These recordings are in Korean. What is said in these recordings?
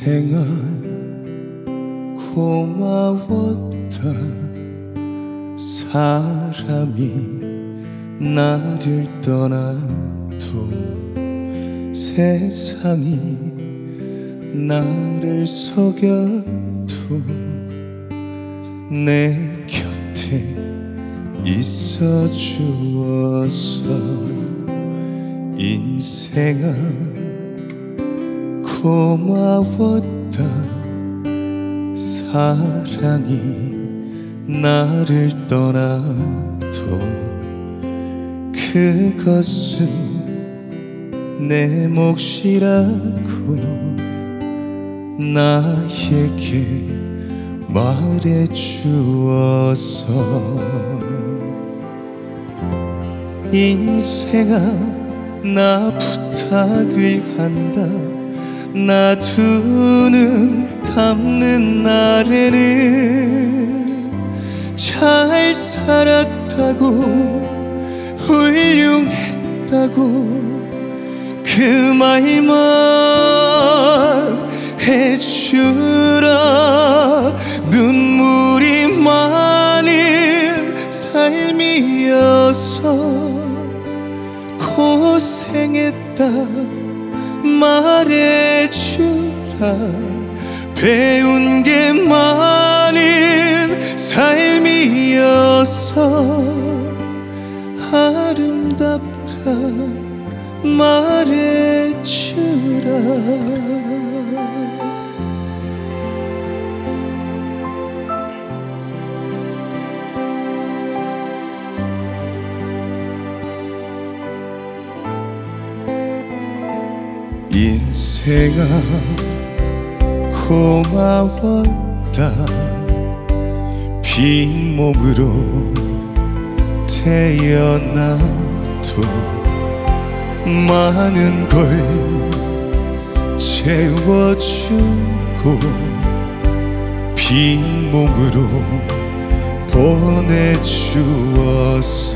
인생아 고마웠다. 사람이 나를 떠나도 세상이 나를 속여도 내 곁에 있어 주어서 인생아 고마웠다. 사랑이 나를 떠나도 그것은 내 몫이라고 나에게 말해 주어서 인생아 나 부탁을 한다. 나 두 눈 감는 날에는 잘 살았다고 훌륭했다고 그 말만 해주라. 눈물이 많은 삶이어서 고생했다 말해주라. 배운 게 많은 삶이어서 아름답다 말해주라. 인생아 고마웠다. 빈몸으로 태어나도 많은 걸 채워주고 빈몸으로 보내주어서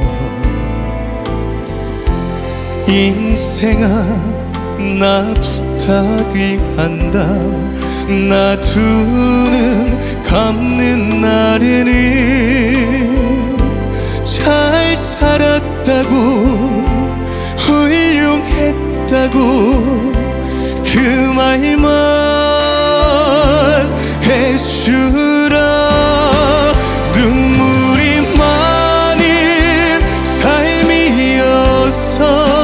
인생아 나 부탁을 한다. 나 두 눈 감는 날에는 잘 살았다고 훌륭했다고 그 말만 해주라. 눈물이 많은 삶이어서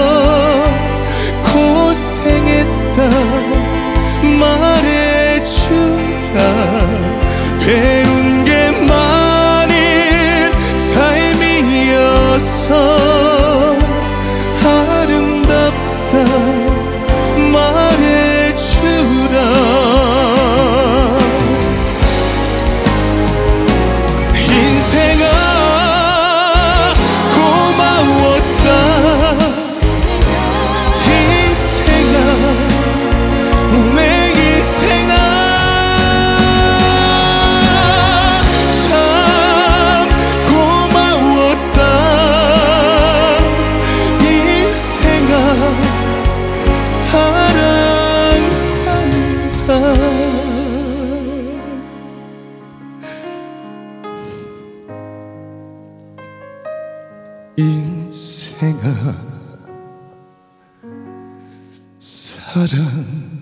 고생했다 말해주라. 배운 게 많은 삶이어서 아름답다 말해주라. 인생아 고마웠다. 내 인생아 참 고마웠다. 인생아 사랑한다. 인생아 사랑